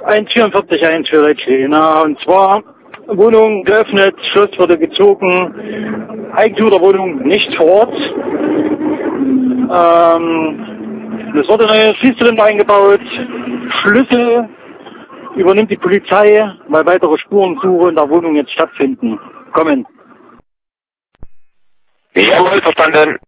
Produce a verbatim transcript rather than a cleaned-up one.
eins vier vier eins für Leitschläger. Und zwar Wohnung geöffnet, Schloss wurde gezogen, Eigentum der Wohnung nicht vor Ort. Ähm, es wurde eine Schließzylinder eingebaut, Schlüssel übernimmt die Polizei, weil weitere Spurensuche in der Wohnung jetzt stattfinden. Kommen. Jawohl, verstanden.